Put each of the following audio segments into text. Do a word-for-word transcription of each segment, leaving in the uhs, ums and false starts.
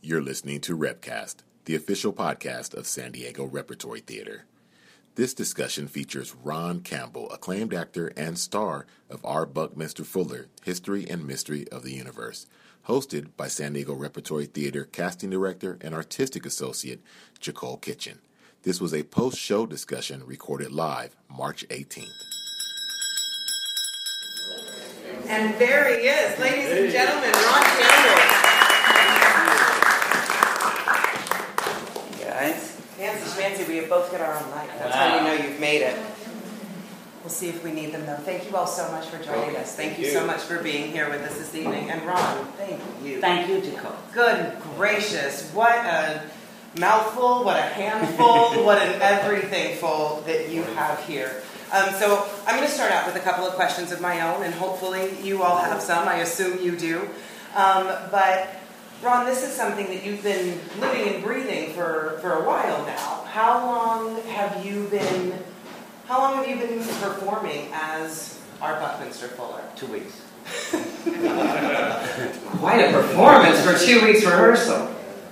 You're listening to Repcast, the official podcast of San Diego Repertory Theater. This discussion features Ron Campbell, acclaimed actor and star of R. Buckminster Fuller, History and Mystery of the Universe, hosted by San Diego Repertory Theater casting director and artistic associate Jacole Kitchen. This was a post-show discussion recorded live March eighteenth. And there he is, ladies and gentlemen, Ron Campbell. Guys, Fancy schmancy, we have both got our own light. That's wow. How you know you've made it. We'll see if we need them, though. Thank you all so much for joining us. Thank, thank you. you so much for being here with us this evening. And Ron, thank you. Thank you, Jacole. Good gracious. What a mouthful, what a handful, what an everything full that you have here. Um, so I'm going to start out with a couple of questions of my own, and hopefully you all have some. I assume you do. Um, but Ron, this is something that you've been living and breathing for, for a while now. How long have you been? How long have you been performing as R. Buckminster Fuller? Two weeks. Quite a performance for two weeks rehearsal.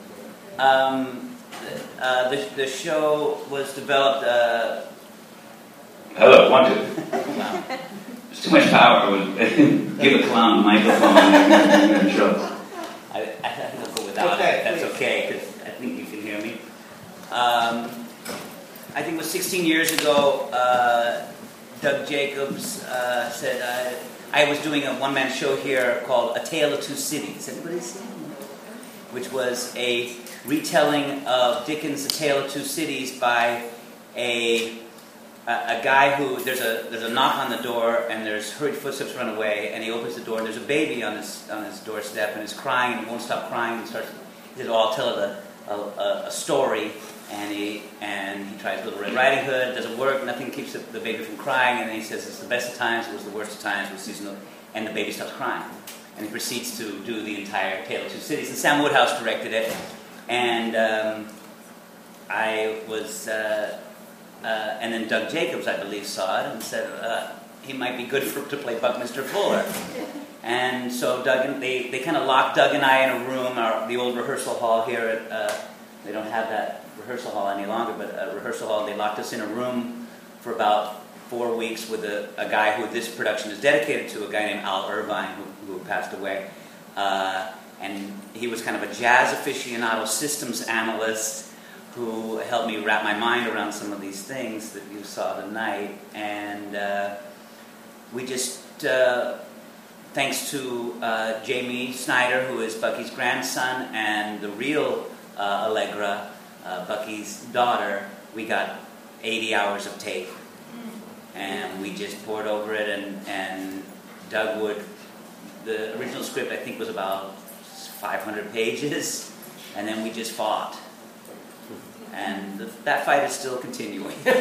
Um, uh, the the show was developed. Uh, Hello, one, two. Wow. There's too much power. Give a clown a microphone and show. I, I have to go without okay, it. That's please. Okay, because I think you can hear me. Um, I think it was sixteen years ago, uh, Doug Jacobs uh, said, uh, I was doing a one-man show here called A Tale of Two Cities. Anybody seen it? Which was a retelling of Dickens' A Tale of Two Cities by a... A, a guy who, there's a there's a knock on the door, and there's hurried footsteps run away, and he opens the door, and there's a baby on his on his doorstep, and he's crying, and he won't stop crying, and starts, he says, oh, I'll tell it a, a, a story, and he and he tries Little Red Riding Hood, it doesn't work, nothing keeps the, the baby from crying, and then he says, it's the best of times, it was the worst of times, it was seasonal, and the baby stops crying, and he proceeds to do the entire Tale of Two Cities, and Sam Woodhouse directed it, and um, I was... Uh, Uh, and then Doug Jacobs, I believe, saw it and said uh, he might be good for, to play Buckminster Fuller. And so Doug and they, they kind of locked Doug and I in a room, our, the old rehearsal hall here at, uh, they don't have that rehearsal hall any longer, but a rehearsal hall, they locked us in a room for about four weeks with a, a guy who this production is dedicated to, a guy named Al Irvine, who, who passed away. Uh, and he was kind of a jazz aficionado, systems analyst, who helped me wrap my mind around some of these things that you saw tonight. And uh, we just, uh, thanks to uh, Jamie Snyder, who is Bucky's grandson, and the real uh, Allegra, uh, Bucky's daughter, we got eighty hours of tape. And we just poured over it, and, and Doug Wood, the original script I think was about five hundred pages, and then we just fought. And the, that fight is still continuing. uh,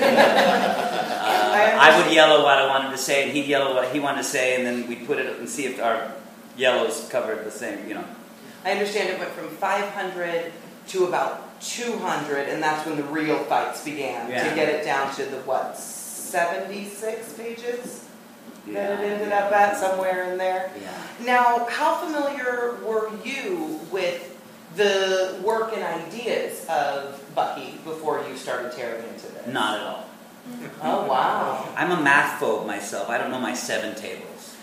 I would yellow what I wanted to say, and he'd yellow what he wanted to say, and then we'd put it up and see if our yellows covered the same, you know. I understand it went from five hundred to about two hundred, and that's when the real fights began, yeah. To get it down to the, what, seventy-six pages yeah. that it ended up at, somewhere in there? Yeah. Now, how familiar were you with the work and ideas of Bucky before you started tearing into this? Not at all. Oh, wow. I'm a math phobe myself. I don't know my seven tables.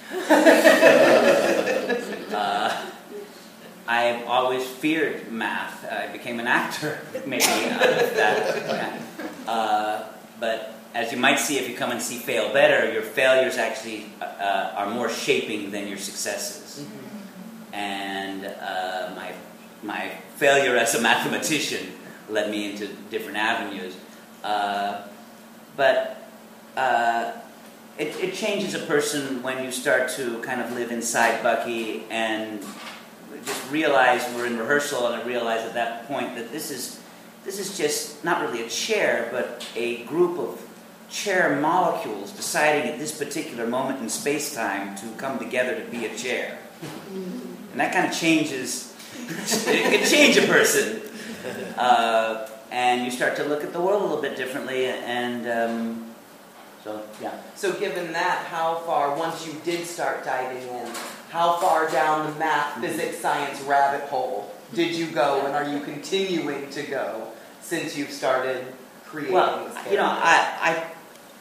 uh, I've always feared math. I became an actor, maybe out of that. Uh, but as you might see if you come and see Fail Better, your failures actually uh, are more shaping than your successes. Mm-hmm. And uh, my My failure as a mathematician led me into different avenues. Uh, but uh, it, it changes a person when you start to kind of live inside Bucky and just realize we're in rehearsal, and I realize at that point that this is this is just not really a chair, but a group of chair molecules deciding at this particular moment in space-time to come together to be a chair. And that kind of changes... it can change a person, uh, and you start to look at the world a little bit differently, and um, so yeah. So given that, how far, once you did start diving in, how far down the math, physics, science rabbit hole did you go, and are you continuing to go since you've started creating Well, this you know, character? I, I,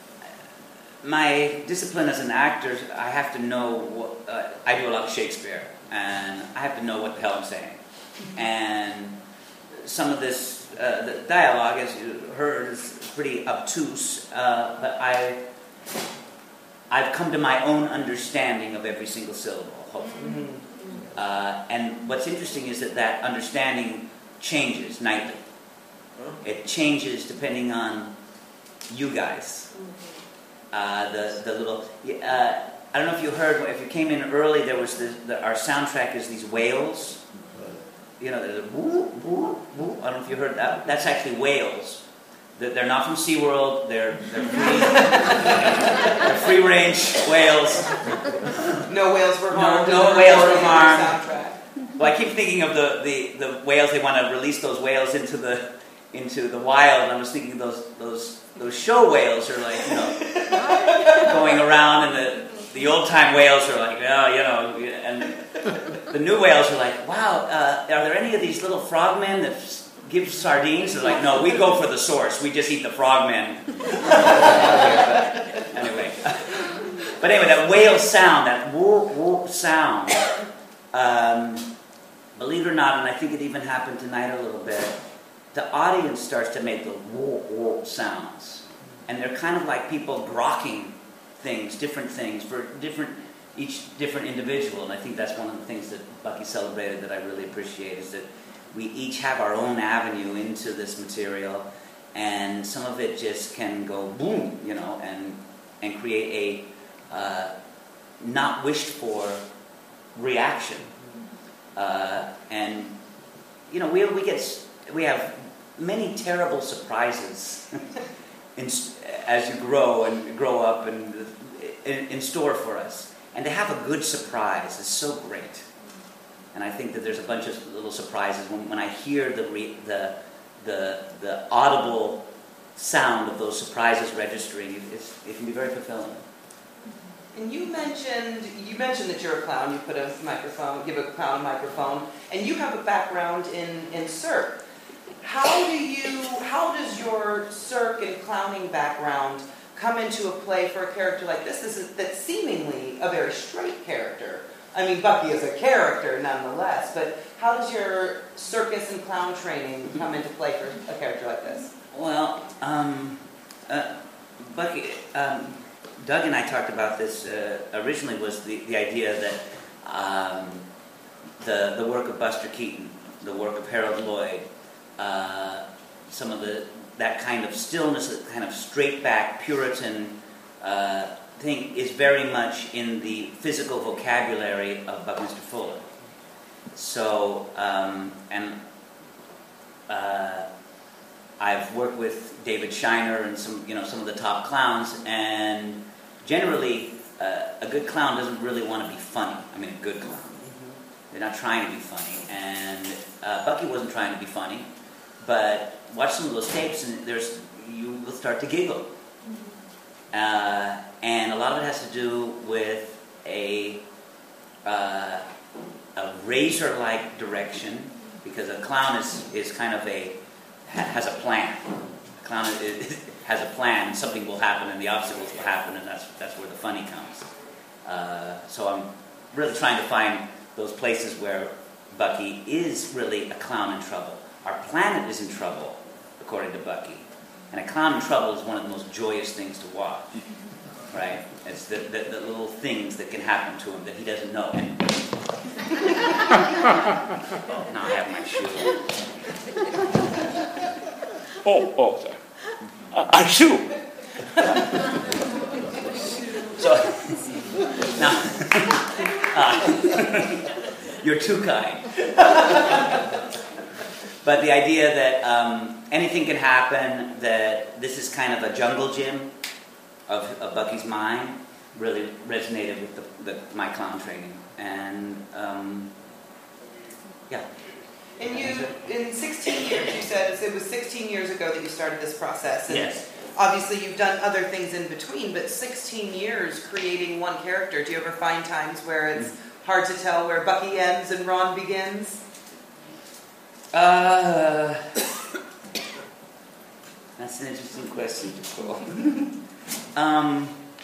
my discipline as an actor, I have to know what, uh, I do a lot of Shakespeare, and I have to know what the hell I'm saying. And some of this, uh, the dialogue, as you heard, is pretty obtuse, uh, but I, I've come to my own understanding of every single syllable, hopefully. Mm-hmm. Uh, and what's interesting is that that understanding changes nightly. It changes depending on you guys. Uh, the the little uh, I don't know if you heard, if you came in early, there was the, the our soundtrack is these whales. You know, there's a woo, woo, woo. I don't know if you heard that. That's actually whales. They're, they're not from SeaWorld. They're they're free, they're free range whales. No whales were harmed. No, no whales were harmed. Soundtrack. Well, I keep thinking of the, the, the whales. They want to release those whales into the into the wild. And I was thinking those those those show whales are like, you know, going around, and the the old time whales are like, oh, you know, and the new whales are like, wow, uh, are there any of these little frogmen that give sardines? They're like, no, we go for the source. We just eat the frogmen. Anyway. But anyway, that whale sound, that whoop, whoop sound, um, believe it or not, and I think it even happened tonight a little bit, the audience starts to make the whoop, whoop sounds. And they're kind of like people grokking things, different things, for different each different individual. And I think that's one of the things that Bucky celebrated that I really appreciate, is that we each have our own avenue into this material, and some of it just can go boom, you know, and and create a uh, not wished for reaction. Uh, and you know, we we get we have many terrible surprises in, as you grow and grow up and in, in store for us. And to have a good surprise is so great. And I think that there's a bunch of little surprises when, when I hear the, re, the the the audible sound of those surprises registering. It's, it can be very fulfilling. And you mentioned you mentioned that you're a clown. You put a microphone, give a clown a microphone, and you have a background in in Cirque. How do you? How does your Cirque and clowning background come into a play for a character like this? This is that's seemingly a very straight character. I mean, Bucky is a character nonetheless, but how does your circus and clown training come into play for a character like this? Well, um, uh, Bucky, um, Doug and I talked about this uh, originally. Was the, the idea that um, the the work of Buster Keaton, the work of Harold Lloyd, uh, some of the that kind of stillness, that kind of straight back Puritan uh, thing is very much in the physical vocabulary of Buckminster Fuller. So, um, and uh, I've worked with David Shiner and some, you know, some of the top clowns, and generally, uh, a good clown doesn't really want to be funny. I mean, a good clown. Mm-hmm. They're not trying to be funny, and uh, Bucky wasn't trying to be funny, but watch some of those tapes, and there's you will start to giggle. Uh, and a lot of it has to do with a uh, a razor-like direction, because a clown is, is kind of a ha, has a plan. A clown is, has a plan, and something will happen, and the obstacles will happen, and that's that's where the funny comes. Uh, so I'm really trying to find those places where Bucky is really a clown in trouble. Our planet is in trouble, according to Bucky. And a clown in trouble is one of the most joyous things to watch, right? It's the, the, the little things that can happen to him that he doesn't know. And oh, now I have my shoe. Oh, oh, sorry. Uh, our shoe. So, now, uh, you're too kind. But the idea that um, anything can happen, that this is kind of a jungle gym of, of Bucky's mind, really resonated with the, the, my clown training. And, um, yeah. And you, in sixteen years, you said it was sixteen years ago that you started this process. And yes. Obviously, you've done other things in between, but sixteen years creating one character. Do you ever find times where it's hard to tell where Bucky ends and Ron begins? Uh, that's an interesting question to pull. um,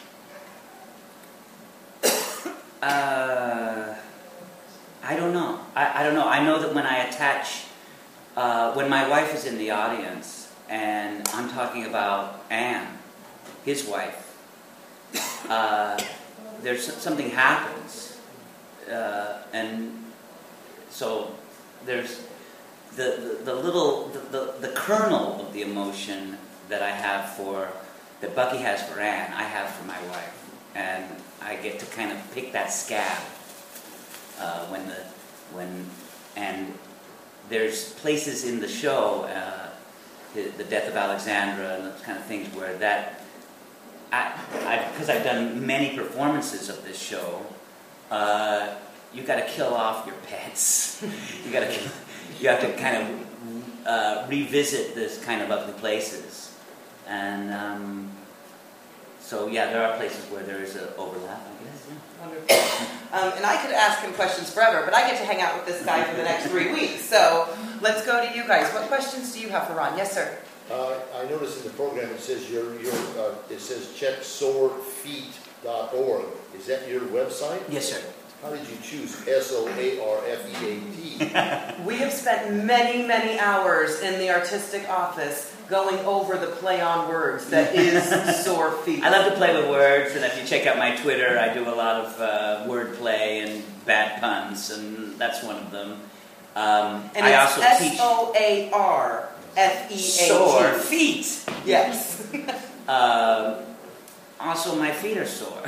uh, I don't know. I, I don't know. I know that when I attach, uh, when my wife is in the audience, and I'm talking about Anne, his wife, uh, there's something happens, uh, and so there's the the, the little the, the the kernel of the emotion that I have for that Bucky has for Anne, I have for my wife, and I get to kind of pick that scab uh, when the when and there's places in the show, uh, the, the death of Alexandra and those kind of things where that. I, because I've done many performances of this show, uh, you got to kill off your pets. you got to, you have to kind of uh, revisit this kind of ugly places, and um, so yeah, there are places where there is an overlap, I guess. Yeah. Wonderful. Um, and I could ask him questions forever, but I get to hang out with this guy for the next three weeks. So let's go to you guys. What questions do you have for Ron? Yes, sir. Uh, I noticed in the program it says your your uh, it says check sore feet dot org. Is that your website? Yes, sir. How did you choose S O A R F E A T? We have spent many, many hours in the artistic office going over the play on words that is sore feet. I love to play with words, and if you check out my Twitter, I do a lot of uh, word play and bad puns, and that's one of them. Um, and I it's also S teach O A R F E A T. sore feet. Yes. uh, also, my feet are sore.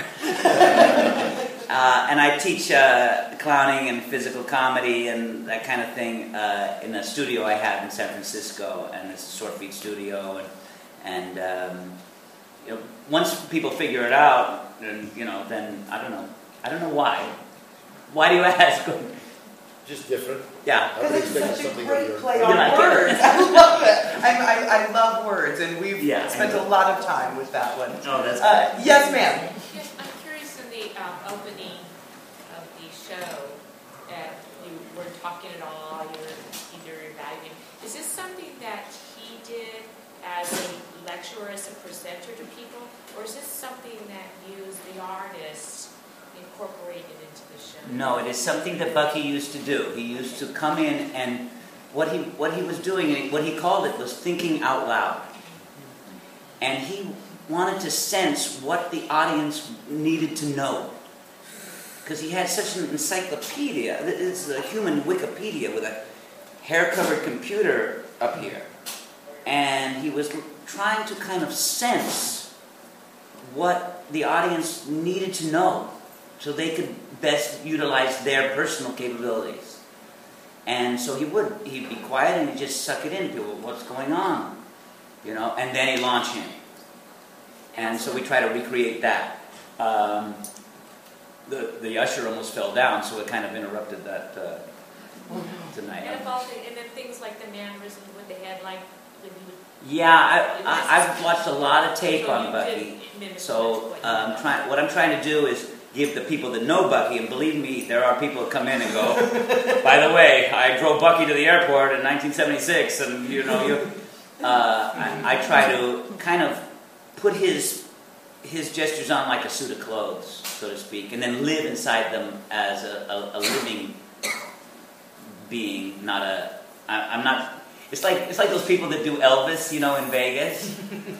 Uh, and I teach uh, clowning and physical comedy and that kind of thing uh, in a studio I have in San Francisco, and it's a Sore Feet studio. And, and um, you know, once people figure it out, and you know, then I don't know, I don't know why. Why do you ask? Just different. Yeah, I would because it's expect such a something great of your- play You on like it? words. I love it. I, I, I love words, and we've Yeah, spent I a lot of time with that one. Oh, that's uh, yes, ma'am. Yes, I'm curious in the um, opening of the show that you were talking at all, you were either evaluating. Is this something that he did as a lecturer, as a presenter to people, or is this something that you, as the artist, incorporated into the show? No, it is something that Bucky used to do. He used to come in, and what he what he was doing, what he called it, was thinking out loud. And he wanted to sense what the audience needed to know. Because he had such an encyclopedia. This is a human Wikipedia with a hair-covered computer up here. And he was trying to kind of sense what the audience needed to know so they could best utilize their personal capabilities. And so he would, he'd be quiet and he'd just suck it in. People, what's going on? You know, and then he'd launch in. And so we try to recreate that. Um, the the usher almost fell down, so it kind of interrupted that uh, tonight. And, if all the, and then things like the mannerisms with the head, like when you would... Yeah, I, I, I've watched a lot of tape So on you Bucky. did mimic So what you um, know. try, what I'm trying to do is give the people that know Bucky, and believe me, there are people that come in and go, by the way, I drove Bucky to the airport in nineteen seventy-six, and you know, you. Uh, I, I try to kind of put his his gestures on like a suit of clothes, so to speak, and then live inside them as a, a, a living being, not a. I, I'm not. It's like it's like those people that do Elvis, you know, in Vegas.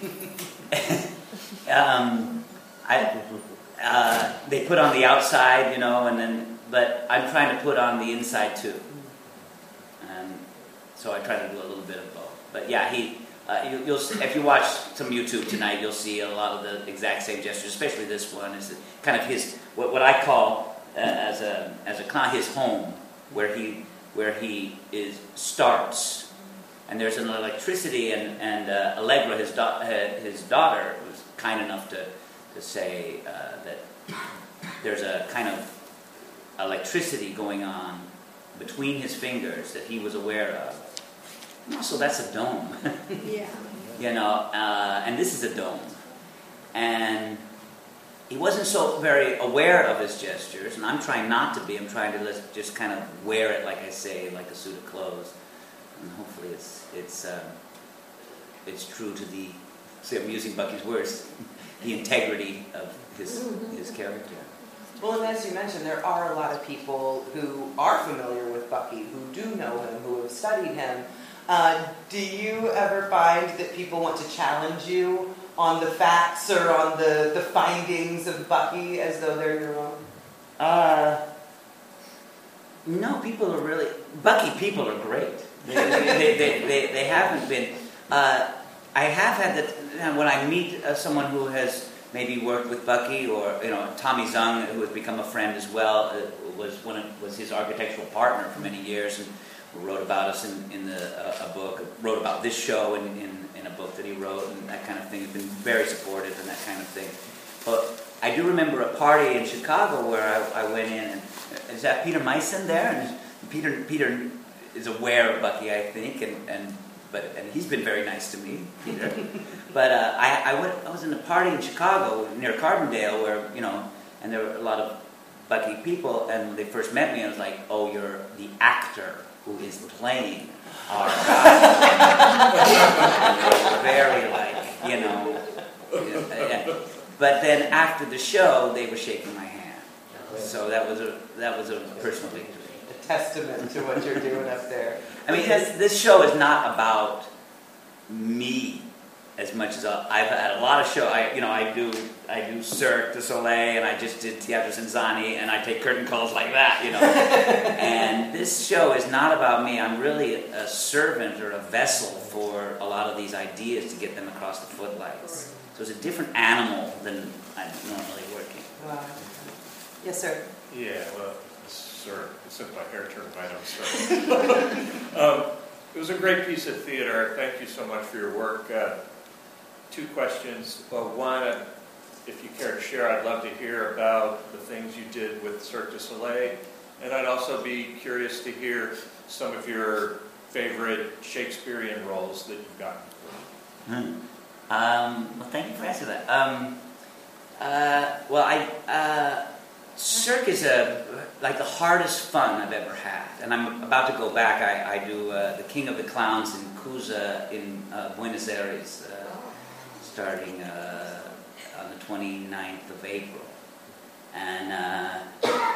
um, I. Uh, they put on the outside, you know, and then, but I'm trying to put on the inside too. And so I try to do a little bit of both. But yeah, he, uh, you, you'll if you watch some YouTube tonight, you'll see a lot of the exact same gestures. Especially this one is kind of his what, what I call uh, as a as a clown his home, where he where he is starts, and there's an electricity, and and uh, Allegra, his da- uh, his daughter, was kind enough to. to say uh, that there's a kind of electricity going on between his fingers that he was aware of. And also, that's a dome. Yeah. You know, uh, and this is a dome. And he wasn't so very aware of his gestures, and I'm trying not to be. I'm trying to just kind of wear it, like I say, like a suit of clothes. and hopefully it's it's um, it's true to the. See, I'm using Bucky's words, the integrity of his his character. Well, and as you mentioned, there are a lot of people who are familiar with Bucky, who do know him, who have studied him. Uh, do you ever find that people want to challenge you on the facts or on the, the findings of Bucky as though they're your own? Uh, no, people are really... Bucky people are great. They, they, they, they, they haven't been... Uh, I have had that... When I meet uh, someone who has maybe worked with Bucky, or, you know, Tommy Zung, who has become a friend as well, uh, was one of, was his architectural partner for many years, and wrote about us in, in the, uh, a book, wrote about this show in, in, in a book that he wrote, and that kind of thing. He's been very supportive and that kind of thing. But I do remember a party in Chicago where I, I went in, and is that Peter Meissen there? And Peter Peter is aware of Bucky, I think, and, and but and he's been very nice to me, Peter. But uh, I I went I was in a party in Chicago near Carbondale where, you know, and there were a lot of Bucky people, and when they first met me, I was like, oh, you're the actor who is playing our guy. Very like, you know. Yeah. But then after the show, they were shaking my hand. So that was a that was a personal victory. A testament to what you're doing up there. I mean, this, this show is not about me as much as I, I've had a lot of show. I you know I do I do Cirque du Soleil, and I just did Teatro Cinzani, and I take curtain calls like that, you know. And this show is not about me. I'm really a servant or a vessel for a lot of these ideas to get them across the footlights. So it's a different animal than I'm normally working. Wow. Yes, sir. Yeah, well, sir, it's my hair turned white, I'm sorry. um, it was a great piece of theater. Thank you so much for your work. Uh, two questions. Well, one, uh, if you care to share, I'd love to hear about the things you did with Cirque du Soleil. And I'd also be curious to hear some of your favorite Shakespearean roles that you've gotten. Hmm. Um, well, thank you for asking that. Um, uh, well, I uh, Cirque is a like the hardest fun I've ever had, and I'm about to go back. I, I do uh, the King of the Clowns in Cusa in uh, Buenos Aires, uh, starting uh, on the twenty-ninth of April, and uh,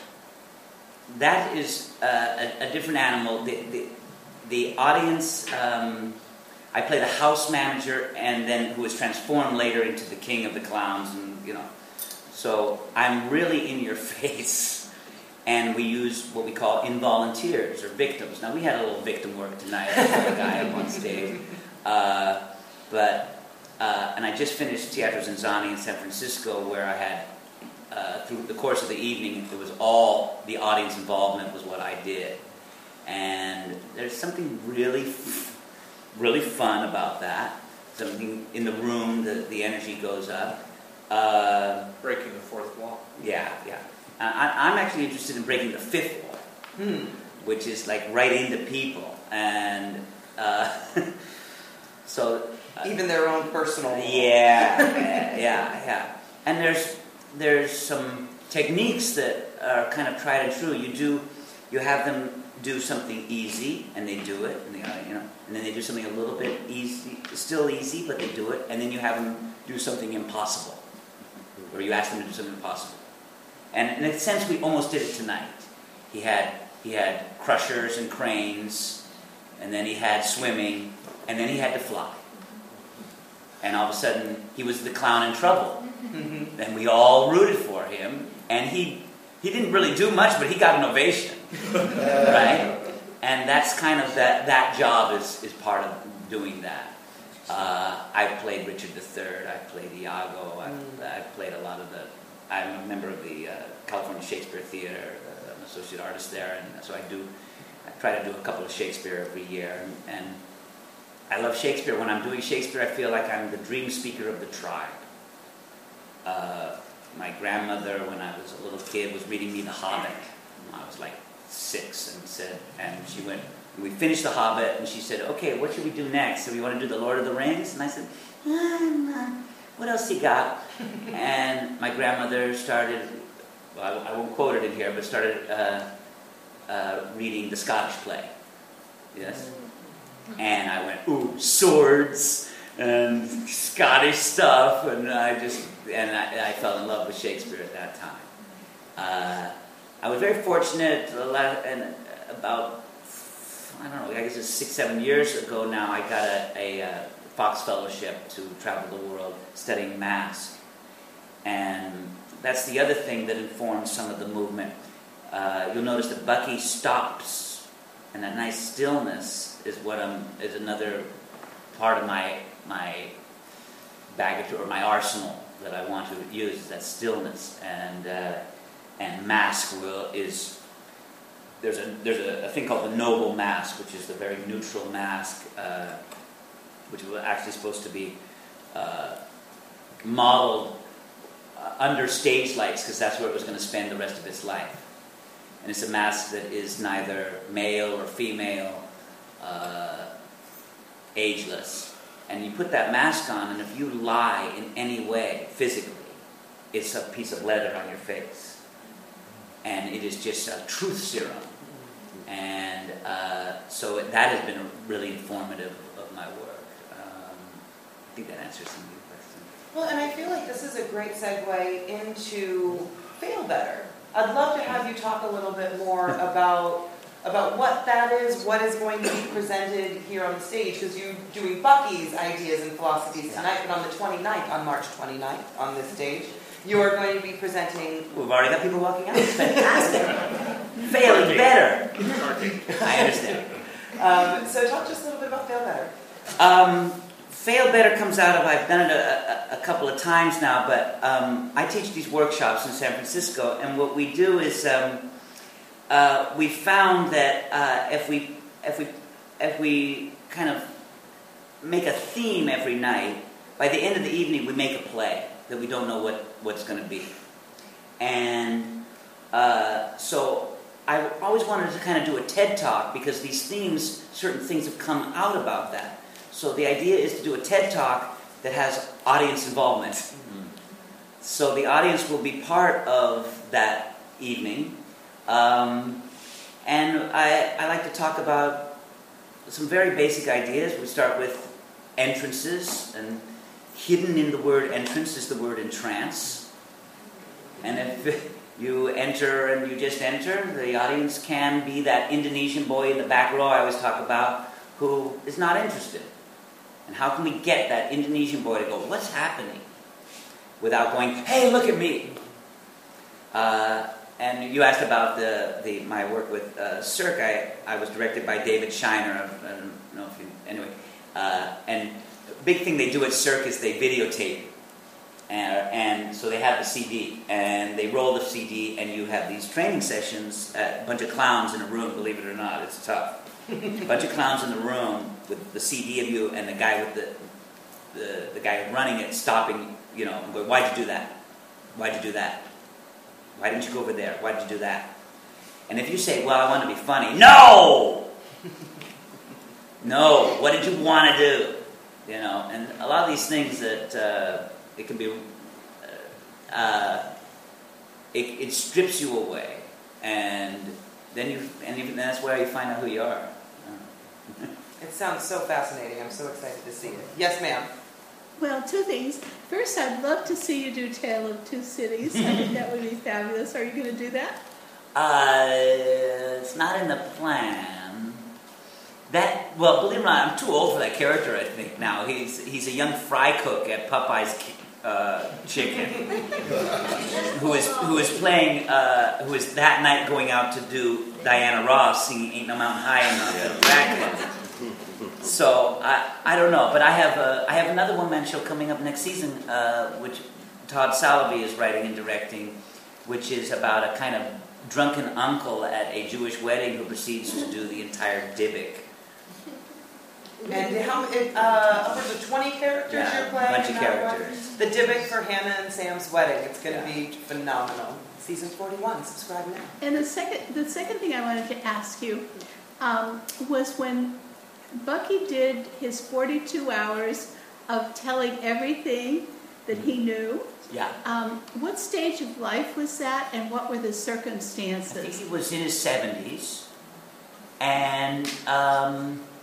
that is uh, a, a different animal. The the, the audience. Um, I play the house manager, and then who is transformed later into the king of the clowns, and you know. So I'm really in your face, and we use what we call involunteers or victims. Now we had a little victim work tonight. I saw a guy up on stage, uh, but uh, and I just finished Teatro Cinzani in San Francisco, where I had uh, through the course of the evening, it was all the audience involvement was what I did, and there's something really. Really fun about that. Something in the room, the, the energy goes up. Uh, breaking the fourth wall. Yeah, yeah. Uh, I, I'm actually interested in breaking the fifth wall, Hmm. which is like right into people. And uh, so... Uh, Even their own personal wall. Yeah, yeah, yeah, yeah. And there's there's some techniques that are kind of tried and true. You do, you have them do something easy, and they do it, and they, you know, and then they do something a little bit easy, still easy, but they do it, and then you have them do something impossible, or you ask them to do something impossible. And in a sense, we almost did it tonight. He had he had crushers and cranes, and then he had swimming, and then he had to fly. And all of a sudden, he was the clown in trouble, Mm-hmm. and we all rooted for him, and he he didn't really do much, but he got an ovation. Right? And that's kind of that that job is, is part of doing that. Uh, I've played Richard the Third, I've played Iago, I've, mm. I've played a lot of the, I'm a member of the uh, California Shakespeare Theater, uh, I'm an associate artist there, and so I do, I try to do a couple of Shakespeare every year, and, and I love Shakespeare. When I'm doing Shakespeare, I feel like I'm the dream speaker of the tribe. Uh, my grandmother, when I was a little kid, was reading me The Hobbit. I was like six, and said, and she went, we finished The Hobbit, and she said, okay, what should we do next? So we want to do The Lord of the Rings? And I said, ah, what else you got? And my grandmother started, well, I won't quote it in here, but started uh, uh, reading the Scottish play. Yes? And I went, ooh, swords and Scottish stuff, and I just, and I, I fell in love with Shakespeare at that time. Uh, I was very fortunate, and about, I don't know, I guess it's six, seven years ago now, I got a, a, a Fox Fellowship to travel the world studying Mask. And that's the other thing that informs some of the movement. Uh, you'll notice that Bucky stops, and that nice stillness is what I'm, is another part of my my baggage or my arsenal that I want to use, is that stillness. And uh, and Mask will is there's a there's a, a thing called the noble mask, which is the very neutral mask, uh, which was actually supposed to be uh, modeled uh, under stage lights, because that's where it was going to spend the rest of its life. And it's a mask that is neither male or female, uh, ageless. And you put that mask on, and if you lie in any way, physically, it's a piece of leather on your face. And it is just a truth serum. And uh, so it, that has been really informative of my work. Um, I think that answers some of your questions. Well, and I feel like this is a great segue into Fail Better. I'd love to have you talk a little bit more about about what that is, what is going to be presented here on the stage, because you're doing Bucky's ideas and philosophies tonight, but on the twenty-ninth, on March twenty-ninth, on this stage, you are going to be presenting... We've already got people walking out. It's fantastic. Failing better. I understand. Um, so talk just a little bit about Fail Better. Um, Fail Better comes out of, I've done it a, a, a couple of times now, but um, I teach these workshops in San Francisco, and what we do is um, uh, we found that uh, if we if we if we kind of make a theme every night, by the end of the evening we make a play that we don't know what, what's going to be. And uh, so I always wanted to kind of do a TED Talk, because these themes, certain things have come out about that. So the idea is to do a TED Talk that has audience involvement. Mm-hmm. So the audience will be part of that evening. Um, and I, I like to talk about some very basic ideas. We start with entrances, and hidden in the word entrance is the word entrance. And if you enter and you just enter, the audience can be that Indonesian boy in the back row I always talk about, who is not interested. And how can we get that Indonesian boy to go, what's happening? Without going, hey, look at me. Uh, and you asked about the, the my work with uh, Cirque. I, I was directed by David Shiner. I don't know if you... Anyway. Uh, and the big thing they do at Cirque is they videotape. And, and so they have the C D. And they roll the C D, and you have these training sessions, uh, a bunch of clowns in a room, believe it or not. It's tough. A bunch of clowns in the room with the C D of you, and the guy with the the, the guy running it stopping, you know, and going, why'd you do that? Why'd you do that? Why didn't you go over there? Why'd you do that? And if you say, well, I want to be funny. No! No. What did you want to do? You know, and a lot of these things that uh, it can be, uh, uh, it, it strips you away. And then you, and even that's where you find out who you are. It sounds so fascinating. I'm so excited to see it. Yes, ma'am. Well, two things. First, I'd love to see you do Tale of Two Cities. I think that would be fabulous. Are you going to do that? Uh, it's not in the plan. That, well, believe it or not, I'm too old for that character, I think, now. He's he's a young fry cook at Popeye's uh, Chicken who is who is playing, uh, who is that night going out to do Diana Ross singing Ain't No Mountain High Enough at Dracula. So I, I don't know, but I have a, I have another one-man show coming up next season, uh, which Todd Salaby is writing and directing, which is about a kind of drunken uncle at a Jewish wedding who proceeds to do the entire Dybbuk. And how it, uh, upwards of twenty characters Yeah, you're playing? a bunch of in that characters. one? The Dybbuk for Hannah and Sam's wedding. It's going to Yeah. be phenomenal. Season forty-one. Subscribe now. And the second, the second thing I wanted to ask you um, was when Bucky did his forty-two hours of telling everything that he knew. Yeah. Um, what stage of life was that, and what were the I think circumstances? he was in his seventies, and um,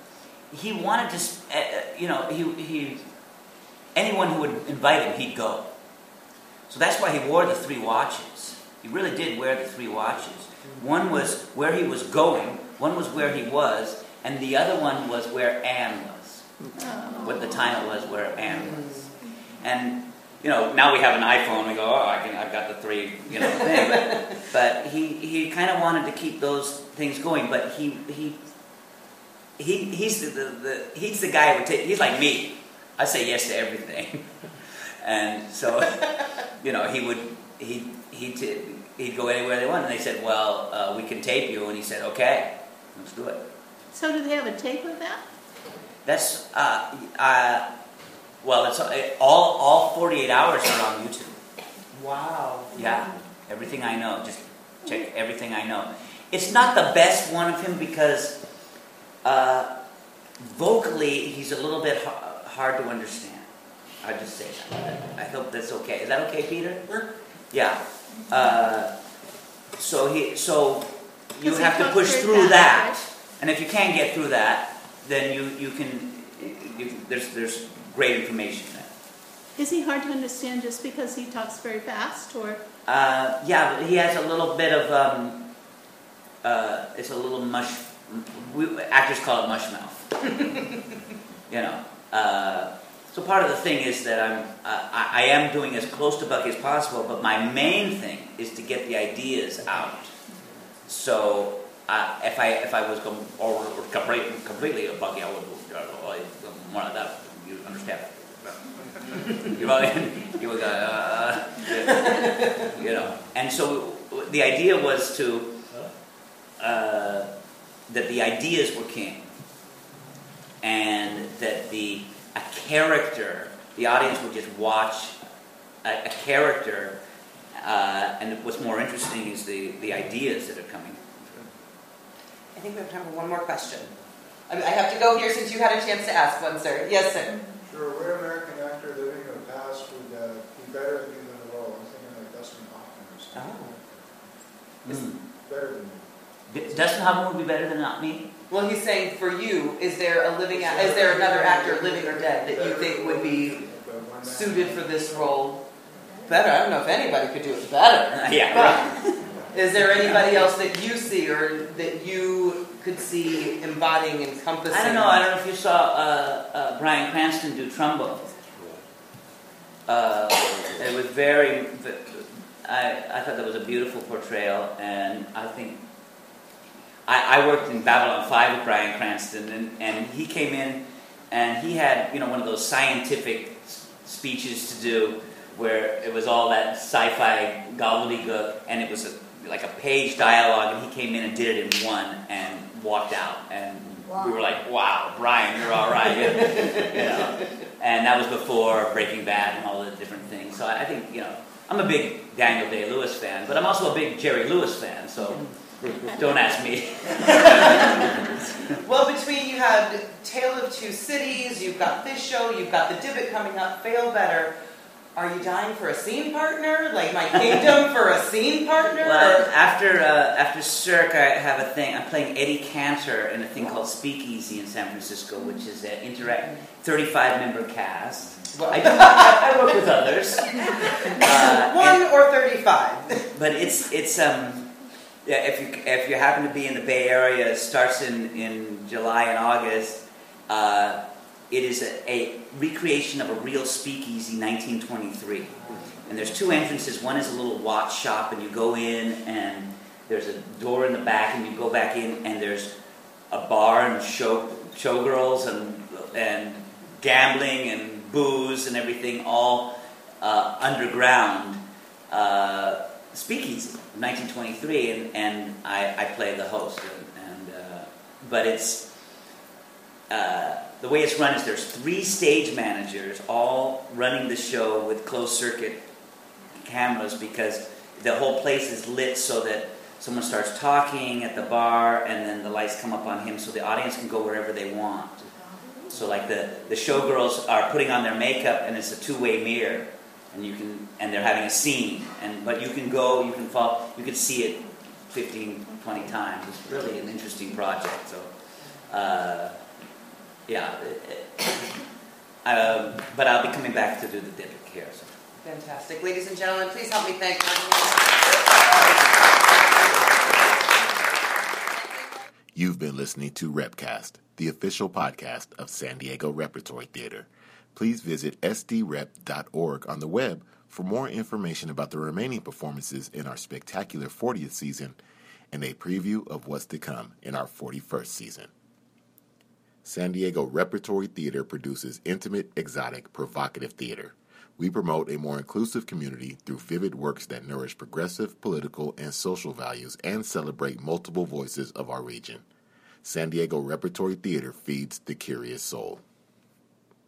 he wanted to, uh, you know, he he anyone who would invite him, he'd go. So that's why he wore the three watches. He really did wear the three watches. One was where he was going, one was where he was, and the other one was where Anne was. Oh. What the time it was where Anne was. And, you know, now we have an iPhone, we go, oh, I can, I've got the three, you know, thing. But, but he, he kind of wanted to keep those things going, but he he he he's the, the, the he's the guy who would take, he's like me. I say yes to everything. And so, you know, he would, he he t- he'd go anywhere they wanted. And they said, well, uh, we can tape you. And he said, okay, let's do it. So do they have a tape of that? That's, uh, uh, well, it's all, all forty-eight hours are on YouTube. Wow. Yeah, everything I know. Just check everything I know. It's not the best one of him because uh, vocally he's a little bit ha- hard to understand. I'll just say that. I hope that's okay. Is that okay, Peter? Sure. Yeah. Uh, so he, so you have to push very through fast, that, right? and if you can't get through that, then you you can. You, there's there's great information there. Is he hard to understand just because he talks very fast, or? Uh, yeah, but he has a little bit of um, uh, it's a little mush. We, actors call it mush mouth. You know. Uh, So part of the thing is that I'm, uh, I, I am doing as close to Bucky as possible, but my main thing is to get the ideas out. So uh, if I if I was com- or, or completely, completely a Bucky, I would uh, more like that. You understand? you know, you would, uh, you know. And so the idea was to uh, that the ideas were king, and that the a character, the audience would just watch a, a character, uh, and what's more interesting is the, the ideas that are coming through. I think we have time for one more question. I, mean, I have to go here since you had a chance to ask one, sir. Yes, sir. Sure. What American actor living in the past would uh, be better than you in the role? I'm thinking like Dustin Hoffman or something. Oh. Mm. Better than me. D- Dustin Hoffman would be better than not me? Well, he's saying for you, is there a living, a- is there another actor, living or dead, that you think would be suited for this role better? I don't know if anybody could do it better. Yeah. But is there anybody else that you see or that you could see embodying, encompassing? I don't know. I don't know if you saw uh, uh, Bryan Cranston do Trumbo. Uh, it was very. I I thought that was a beautiful portrayal, and I think. I, I worked in Babylon five with Bryan Cranston, and, and he came in, and he had, you know, one of those scientific speeches to do, where it was all that sci-fi gobbledygook, and it was a, like a page dialogue, and he came in and did it in one, and walked out, and wow. We were like, wow, Bryan, you're all right, you know. And that was before Breaking Bad and all the different things. So I, I think, you know, I'm a big Daniel Day-Lewis fan, but I'm also a big Jerry Lewis fan, so... Don't ask me. Well, between you had Tale of Two Cities, you've got this show, you've got The Divot coming up, Fail Better. Are you dying for a scene partner? Like My Kingdom for a scene partner? Well, after uh, after Cirque, I have a thing. I'm playing Eddie Cantor in a thing called Speakeasy in San Francisco, which is an interact thirty-five member cast. Well, I, do, I, I work with others. Uh, One and, or thirty-five. But it's it's um. Yeah, if you if you happen to be in the Bay Area, it starts in, in July and August. Uh, it is a, a recreation of a real speakeasy, nineteen twenty-three. And there's two entrances. One is a little watch shop, and you go in, and there's a door in the back, and you go back in, and there's a bar and show showgirls and and gambling and booze and everything, all uh, underground. Uh, Speakeasy, nineteen twenty-three, and, and I, I play the host. And, and uh, but it's uh, the way it's run is there's three stage managers all running the show with closed circuit cameras, because the whole place is lit so that someone starts talking at the bar, and then the lights come up on him, so the audience can go wherever they want. So like the the showgirls are putting on their makeup, and it's a two-way mirror. And you can, and they're having a scene, and but you can go, you can fall, you can see it fifteen, twenty times. It's really an interesting project. So, uh, yeah. um, but I'll be coming back to do the diplomat here. So. Fantastic. Ladies and gentlemen, please help me thank You've been listening to Repcast, the official podcast of San Diego Repertory Theater. Please visit s d rep dot org on the web for more information about the remaining performances in our spectacular fortieth season and a preview of what's to come in our forty-first season. San Diego Repertory Theater produces intimate, exotic, provocative theater. We promote a more inclusive community through vivid works that nourish progressive, political, and social values and celebrate multiple voices of our region. San Diego Repertory Theater feeds the curious soul.